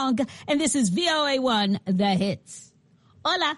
Armstrong, and this is VOA1, The Hits. Hola.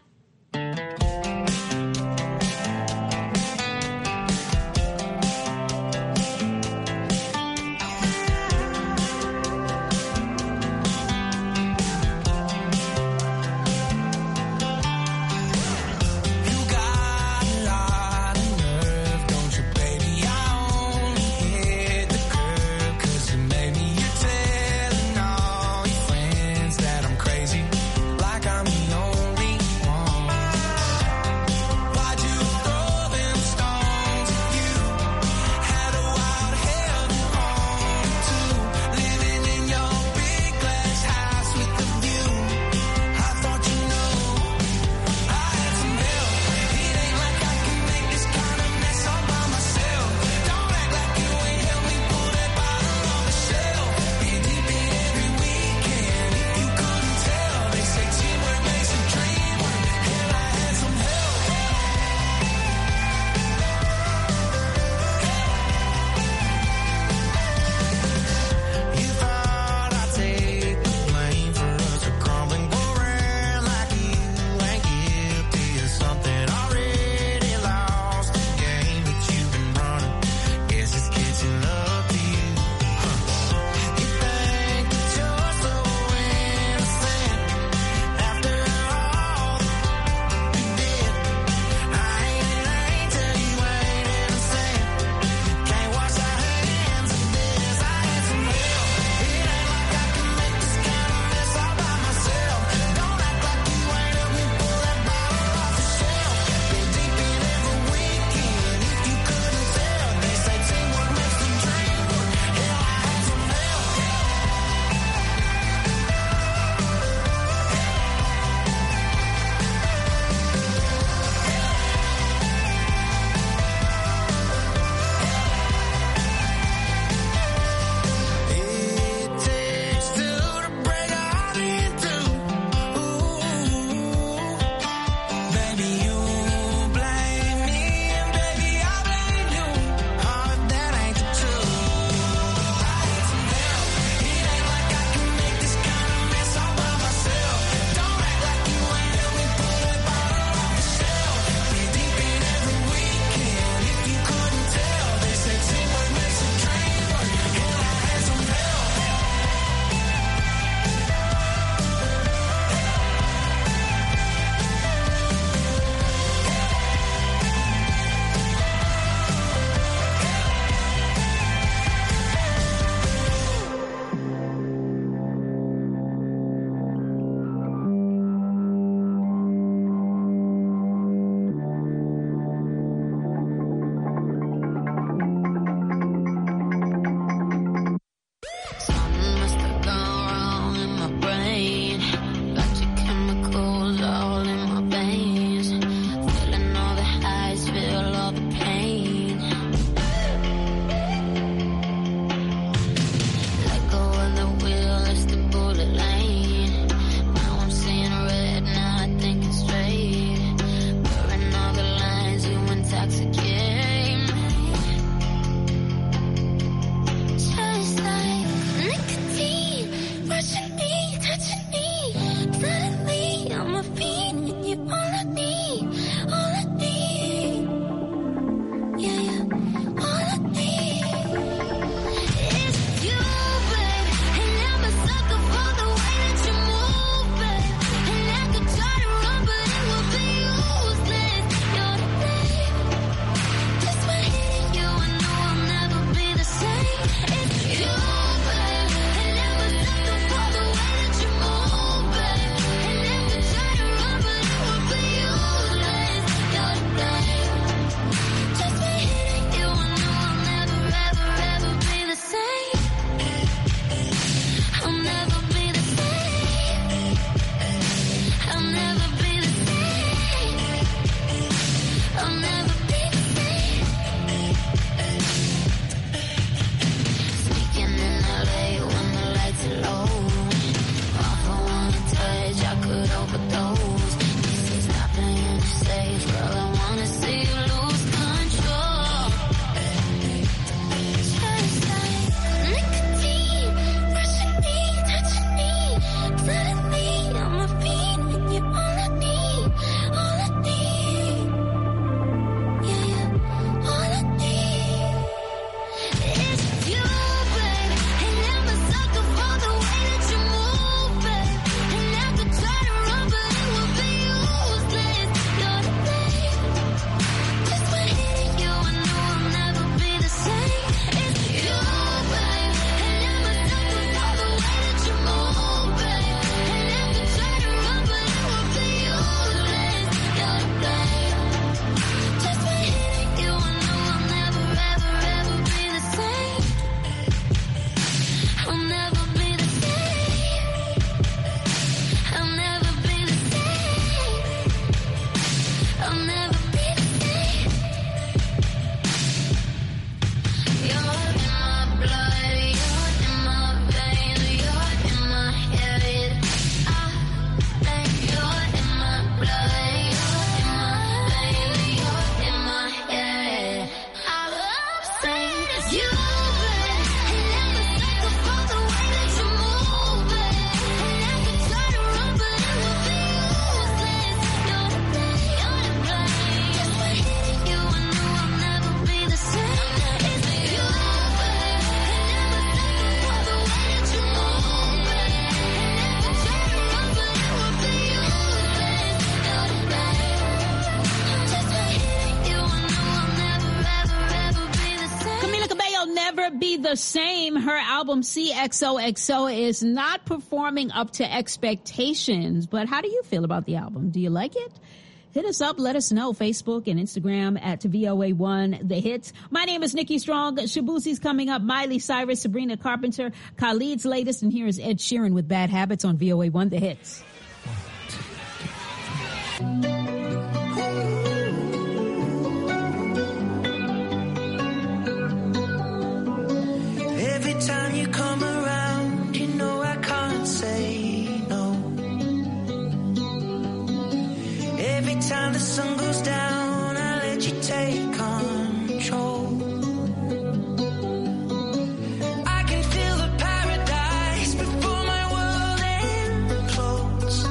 be the same. Her album CXOXO is not performing up to expectations. But how do you feel about the album? Do you like it? Hit us up. Let us know. Facebook and Instagram at VOA1 The Hits. My name is Nikki Strong. Shabuzi's coming up. Miley Cyrus, Sabrina Carpenter, Khalid's latest. And here is Ed Sheeran with Bad Habits on VOA1 The Hits. Every time you come around, you know I can't say no. Every time the sun goes down, I let you take control. I can feel the paradise before my world implodes.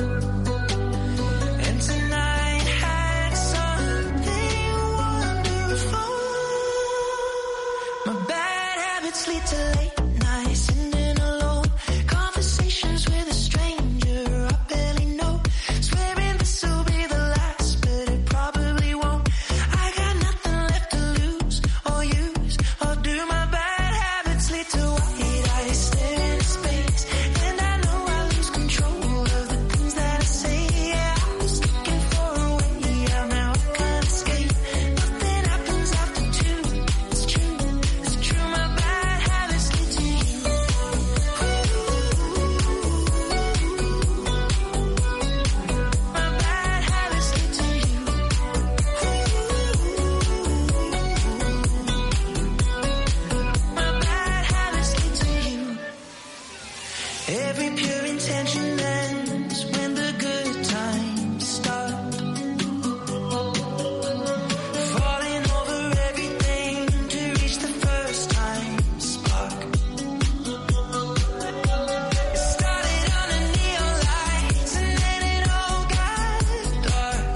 And tonight had something wonderful. My bad habits lead to late nights, sitting alone. Conversations with a stranger I barely know. Swearing this will be the last, but it probably won't. I got nothing left to lose or use or do. My bad habits lead to white eyes stare into space, and I know I lose control of the things that I say. Yeah, I was looking for a way out, now I can't escape. Nothing happens after two. It's true, it's true. My bad habits lead to you. My bad habits lead to you. My bad habits lead to you. Every pure intention ends when the good times start. Falling over everything to reach the first time spark. It started under neon lights and then it all got dark.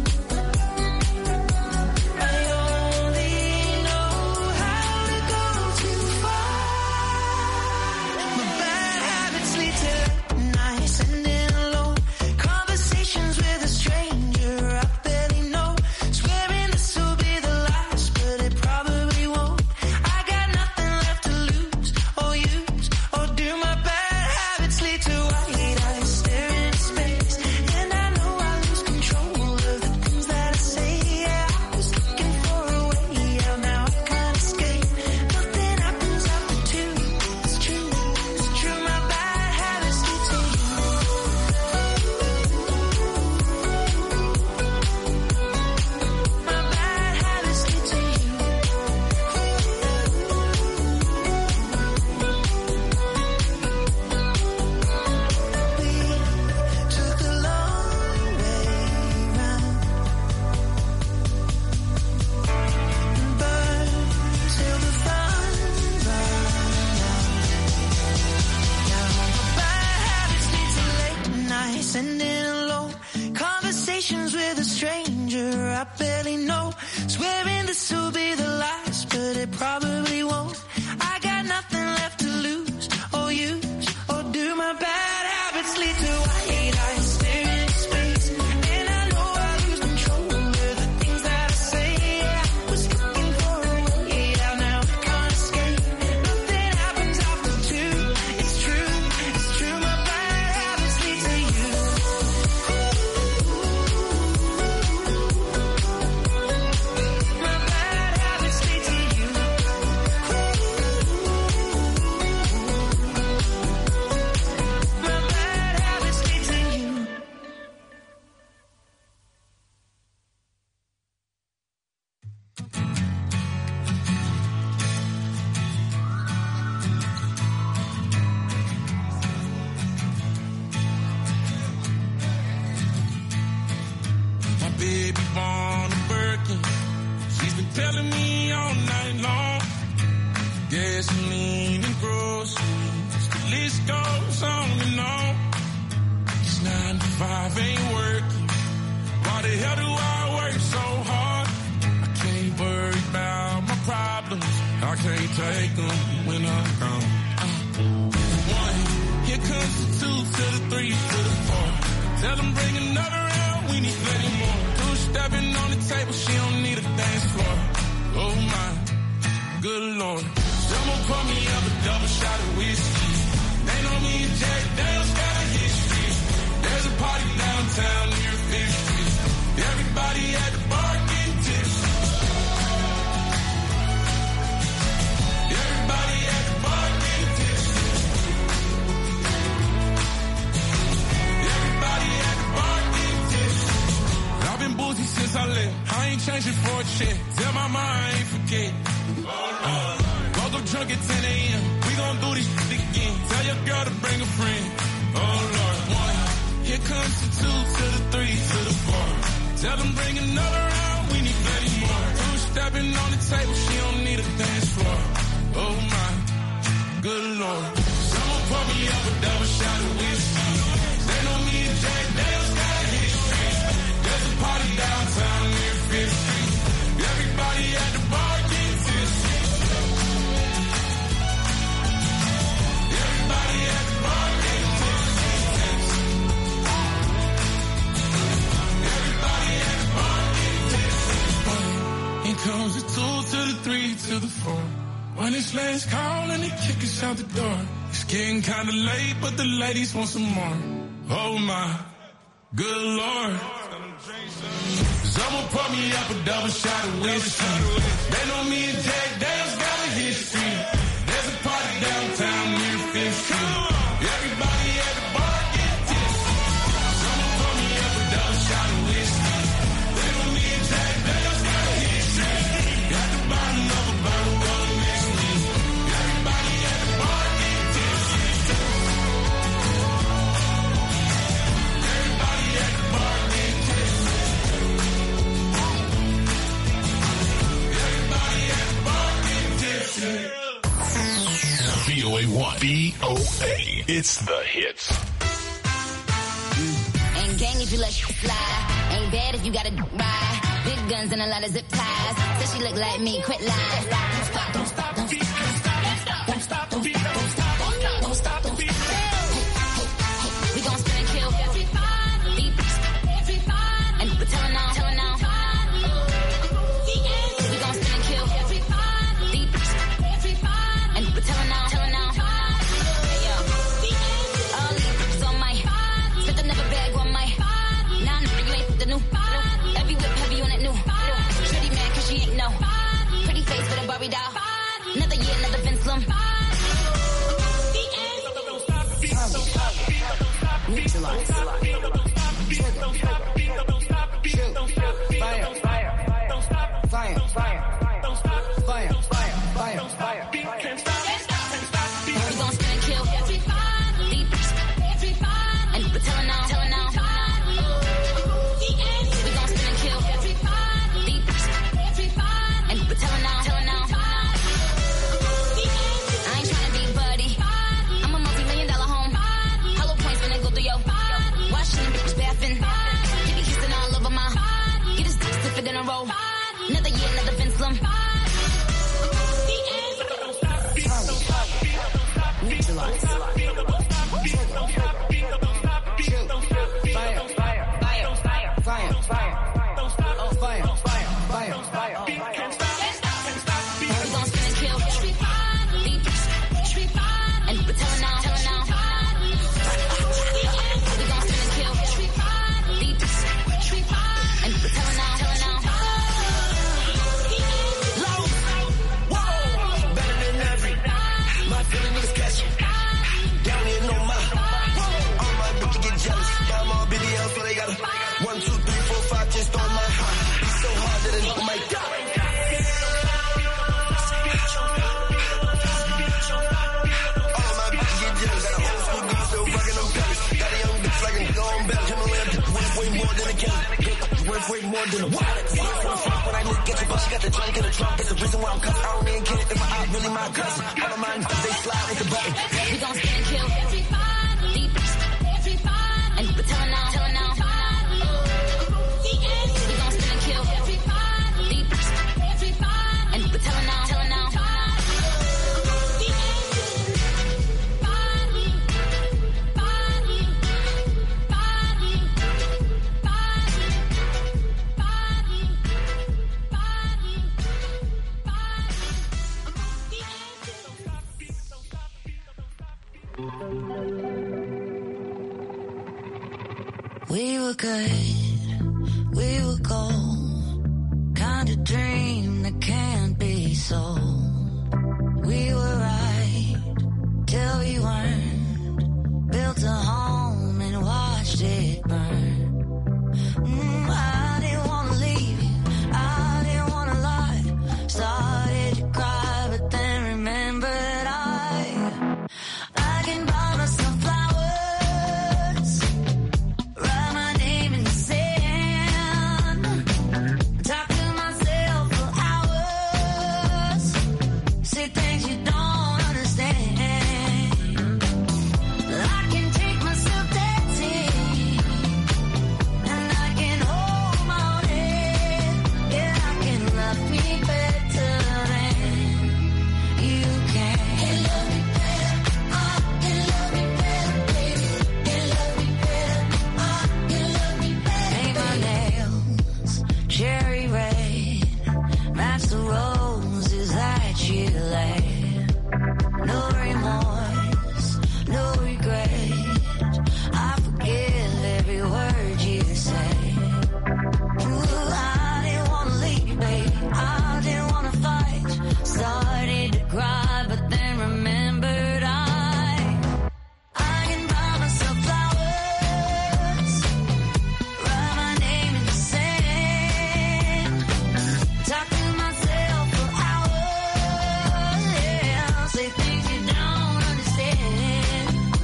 I only know how to go too far. My bad habits lead to nights ending alone. Conversations with a stranger I barely know. Swearing this will be the last, but it probably won't. I got nothing left to lose or use or do. My bad habits lead to white eyes stare into space, and I know I lose control of the things that I say. Yeah, I was looking for a way out, now I can't escape. Nothing happens after two. It's true, it's true. My bad habits lead to you. My bad habits lead to you. We took the long way round and burned till the fun ran out. Now my bad habits lead to late nights ending alone. Conversations with a stranger I barely know. Swearing this will be the last, but it probably won't. I got nothing left to lose or use or do. My bad habits lead to white eyes stare into space, and I know I lose control of the things that I say. Yeah, I was looking for a way out, now I can't escape. Nothing happens after two. It's true, it's true. My bad habits lead to you. My bad habits lead to you. My bad habits lead to you. My baby born a Birkin. She's been telling me all night long. Gasoline and groceries, the list goes on and on. This 9 to 5 ain't working. Why the hell do I work so hard? I can't worry about my problems. I can't take them when I'm gone. One, here comes the 2 to the 3 to the 4. Tell them bring another round, we need plenty more. 2 stepping on the table, she don't need a dance floor. Oh my, good Lord. Someone pour me up a double shot of whiskey. They know me and Jack Daniels got a history. There's a party downtown near 5th Street. Everybody at the bar getting tipsy. Everybody at the bar getting tipsy. Everybody at the bar getting tipsy. I've been boozy since I left. I ain't changing for a check. Tell my mom I ain't forget. Woke up drunk at 10 a.m. We gon' do this shit again. Tell your girl to bring a friend. Oh Lord, 1. Here comes the 2 to the 3 to the 4. Tell them bring another round. We need plenty more. 2 stepping on the table. She don't need a dance floor. Oh my, good Lord. Someone pour me up a double shot of whiskey. They know me and Jack Daniels got a history. There's a party downtown near 5th Street. Everybody at the bar getting tipsy. Everybody at the bar getting tipsy. Everybody at the bar getting tipsy. Here comes the 2 to the 3 to the 4. When it's last call and they kick us out the door. It's getting kinda late, but the ladies want some more. Oh my, good Lord. Someone pour me up a double shot of whiskey. They know me and Jack Daniels got a history. There's a party downtown near 5th Street. Everybody at the bar get tipsy. Someone pour me up a double shot of whiskey. They know me and Jack Daniels got a history. Got the bottom of a bottle rolling next to me. Everybody at the bar get tipsy. Everybody at the bar get tipsy. VOA1. VOA. It's the hits. Ain't gang if you let shit fly. Ain't bad if you got a ride. Big guns and a lot of zip ties. Says she look like me, quit lying. Don't stop, don't stop, don't stop, don't stop, don't stop, don't stop, don't stop, don't stop, don't stop, don't stop. We gon' spin and kill everybody, and we're telling on, telling on. We gon' spin and kill everybody, and we're telling on, telling on. Hey yo, all these bitches on my spit another bag on my. Nah, nigga, you ain't the new. Every whip heavy on that new. Shitty man, cause she ain't no. Pretty face with a Barbie doll. Another year, another Vince Lum. Neutralize. Fire, fire, fire, fire, fire, fire, fire. We gon' spin and kill everybody, and we're telling on, telling on. We gon' spin and kill everybody, and we're telling on, telling on. I ain't tryna be buddy. I'm a multi-million-dollar home. Hollow points when I go through your washing the bitch bathing. He be kissing all over my. Get his dick stiffer than a roll. Another year, another Vince Lum. Neutralize. Fire, fire, fire, fire, fire, fire. Oh, fire, fire, fire, fire. We gon' spin and kill everybody, and we're telling on, telling on. We gon' spin and kill everybody, and we're telling on, telling on. Low, whoa, better than every. My feeling is catchy. Down here, no my. All my bitches get jealous. Got them all BBL, so they got a 1, 2, 3, 4, 5 just on my heart. It's so hard that a nigga might die. All my bitches get jealous. Got an old school bitch still rocking them pellets. Got a young bitch like a gone bell. Himalayan worth way more than a Kelly. Worth way more than a wallet. When I look at you, but she got the drink in the trunk. That's the reason why I'm cussing. I don't even care if my eye really my cousin. All of mine, they slide like a button. We gon' spin and kill everybody, and we're telling on, telling on. We gon' spin and kill everybody, and we're telling on, telling on. We were good, we were gold, kind of dream that can't be sold. We were right till we weren't, built a home and watched it burn. I didn't wanna leave you, I didn't wanna lie, started to cry but then remembered I can buy myself flowers, write my name in the sand, talk to myself for hours, say things you don't understand. I can take myself dancing, and I can hold my own head. Yeah, I can love me better than you can. Can love me better, I can love me better, baby. Can love me better, I can love me better. Paint my nails cherry red, match the roses that you laid. No remorse, no regret, I forgive every word you say. Ooh, I didn't wanna leave, babe, I didn't wanna fight, started to cry but then remembered I can buy myself flowers, write my name in the sand, talk to myself for hours, yeah, say things you don't understand.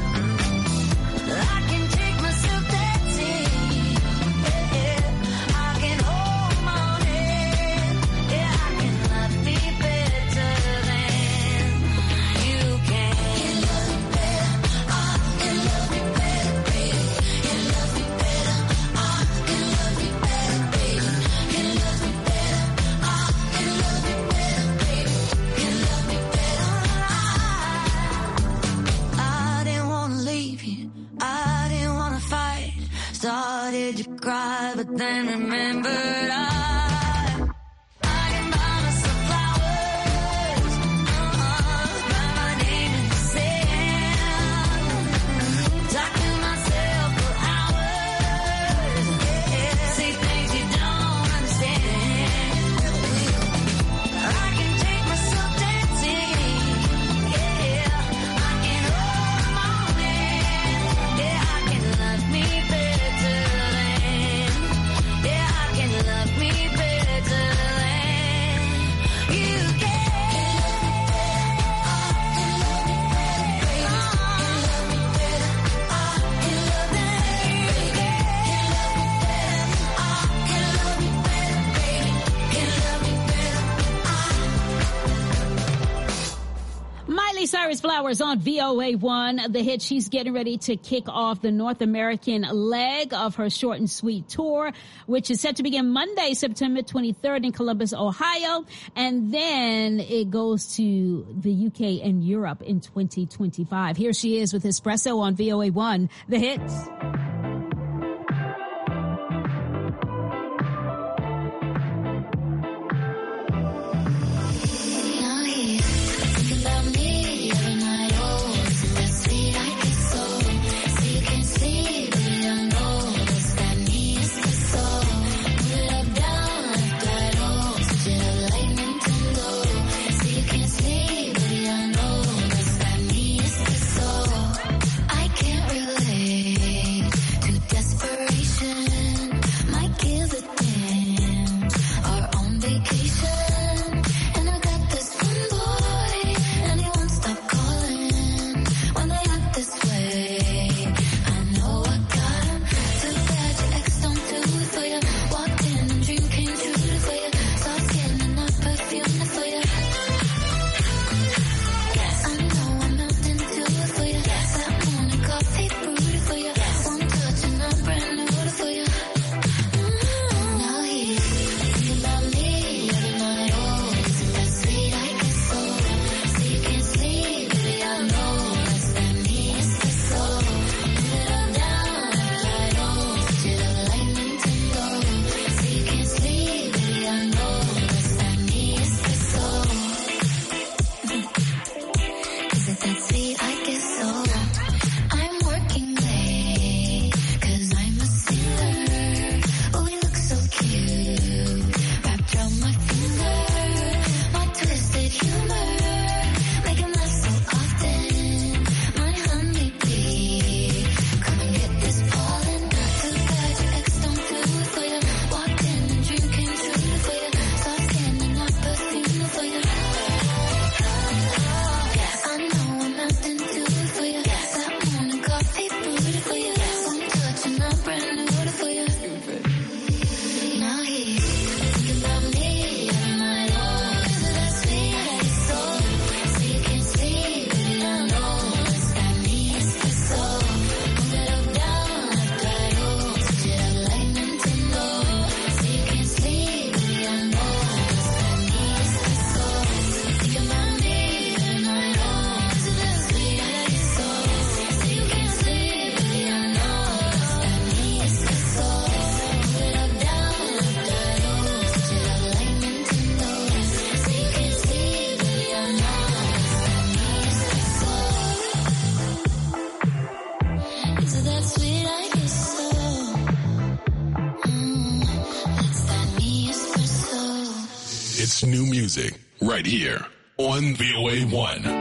I can take myself dancing, yeah, I can hold my own head, yeah, I can love me better than you can. Can love me better, I can love me better, baby. Can love me better, I can love me better, baby. Can love me better, I can love me better, baby. Can love me better. I didn't wanna leave you, I didn't wanna fight, started to cry but then remembered I can buy myself flowers, write my name in the sand, talk to myself for hours, yeah, say things you don't understand. I can take myself dancing, yeah, I can hold my own hand, yeah, I can love me better than, yeah, I can love me better than you can. Miley Cyrus Flowers on VOA1, the hit. She's getting ready to kick off the North American leg of her Short and Sweet tour, which is set to begin Monday, September 23rd in Columbus, Ohio. And then it goes to the UK and Europe in 2025. Here she is with Espresso on VOA1, the hits. I can't relate. It's new music right here on VOA1.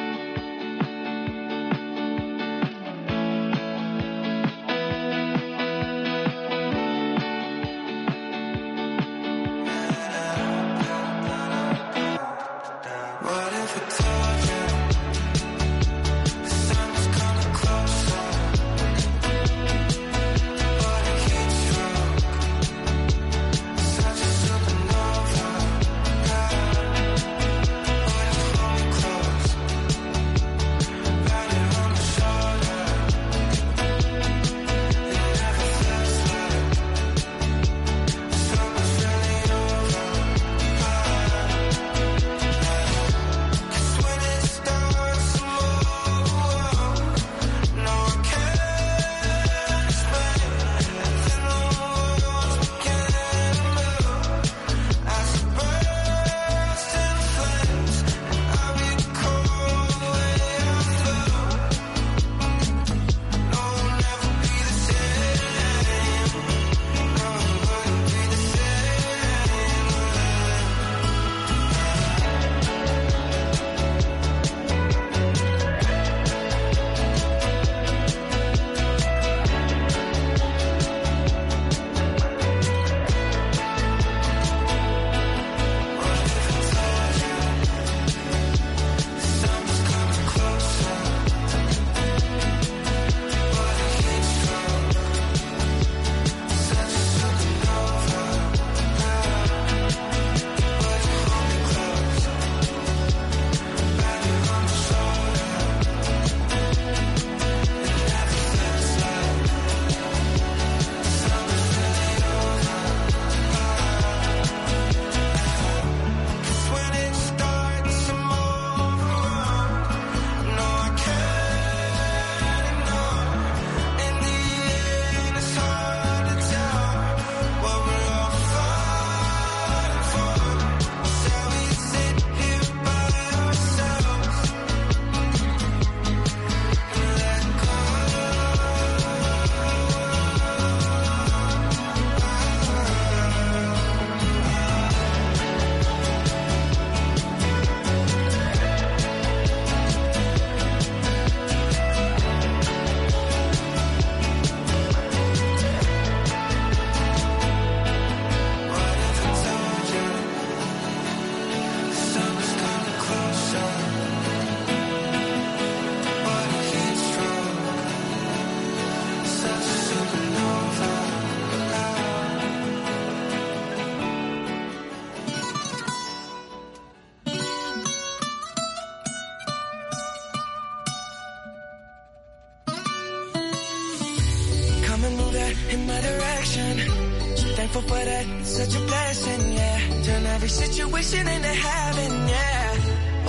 in my direction. So thankful for that, such a blessing, yeah. Turn every situation into heaven, yeah.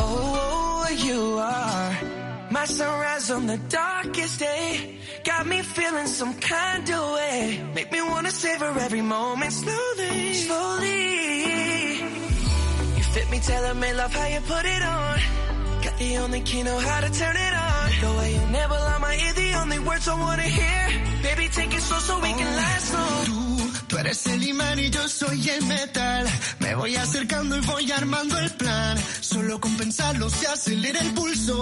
Oh, you are my sunrise on the darkest day. Got me feeling some kind of way. Make me wanna savor every moment slowly, slowly. You fit me, tailor-made, love how you put it on. Got the only key, know how to turn it on. The way you never lie my ear, the only words I wanna hear. Baby, take it slow so we can last long. Tú eres el imán y yo soy el metal. Me voy acercando y voy armando el plan. Solo con pensarlo se acelera el pulso.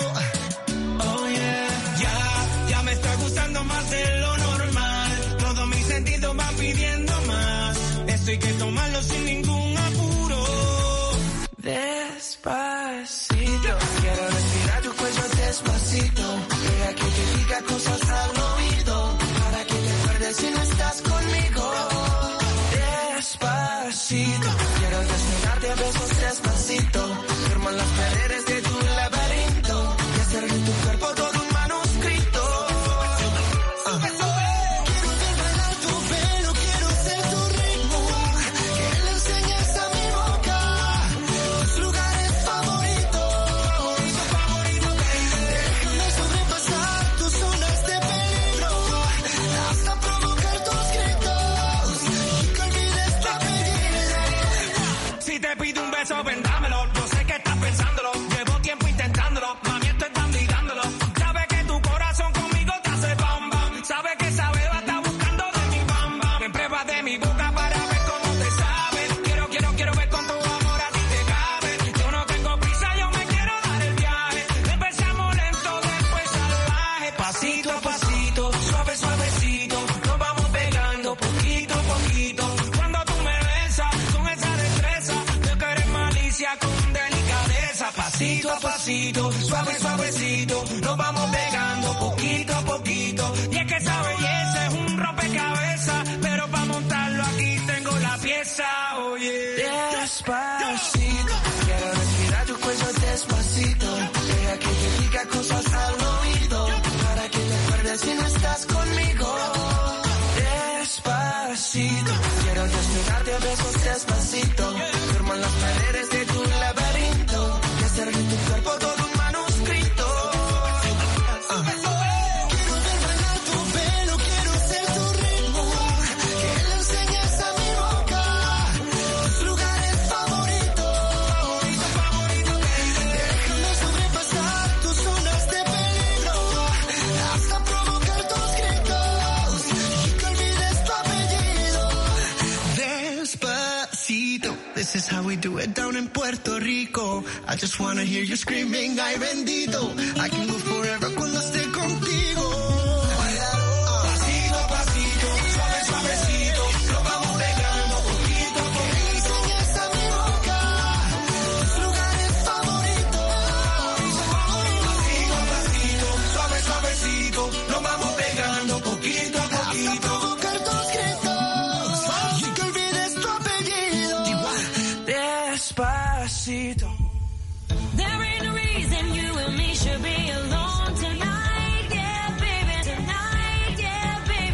Oh yeah, ya me está gustando más de lo normal. Todos mis sentidos van pidiendo más. Esto hay que tomarlo sin ningún apuro. Despacito, quiero respirar tu cuello despacito. Deja que te diga cosas al oído, para que te acuerdes si no estás conmigo. Despacito, quiero desnudarte a besos despacito. Firma las paredes de tu laberinto y hacer de tu cuerpo todo un manuscrito. pasito, suave, suavecito, nos vamos pegando poquito a poquito. Y es que esa belleza es un rompecabezas, pero para montarlo aquí tengo la pieza, oye. Despacito, quiero respirar tu cuello despacito, deja que te diga cosas al oído, para que te acuerdes si no estás conmigo. Despacito, quiero desnudarte a besos despacito, firmo en las paredes de tu laberinto y hacer de tu cuerpo todo un manuscrito. Quiero ver bailar tu pelo, quiero ser tu ritmo, que le enseñes a mi boca tus lugares favoritos. Déjame sobrepasar tus zonas de peligro, hasta provocar tus gritos y que olvides tu apellido. Despacito, this is how we do it down in Puerto Rico. I just wanna hear you screaming, ay bendito. I can go forever cuando esté contigo.